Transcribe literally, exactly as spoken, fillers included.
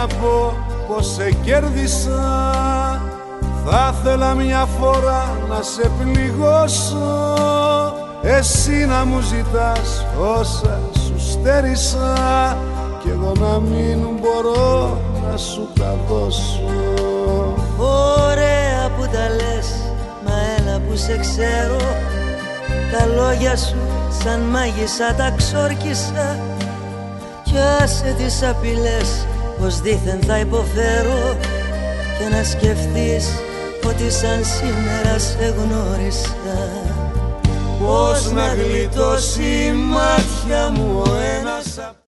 να πω πως σε κέρδισα. Θα ήθελα μια φορά να σε πληγώσω, εσύ να μου ζητάς όσα σου στέρισα, κι εγώ να μην μπορώ να σου τα δώσω. Ωραία που τα λες, μα έλα που σε ξέρω. Τα λόγια σου σαν μάγισσα τα ξόρκισα, κι άσε τις απειλές πως δήθεν θα υποφέρω, και να σκεφτείς ότι σαν σήμερα σε γνώρισα. Πώς να γλιτώσει η μάτια μου ο ένας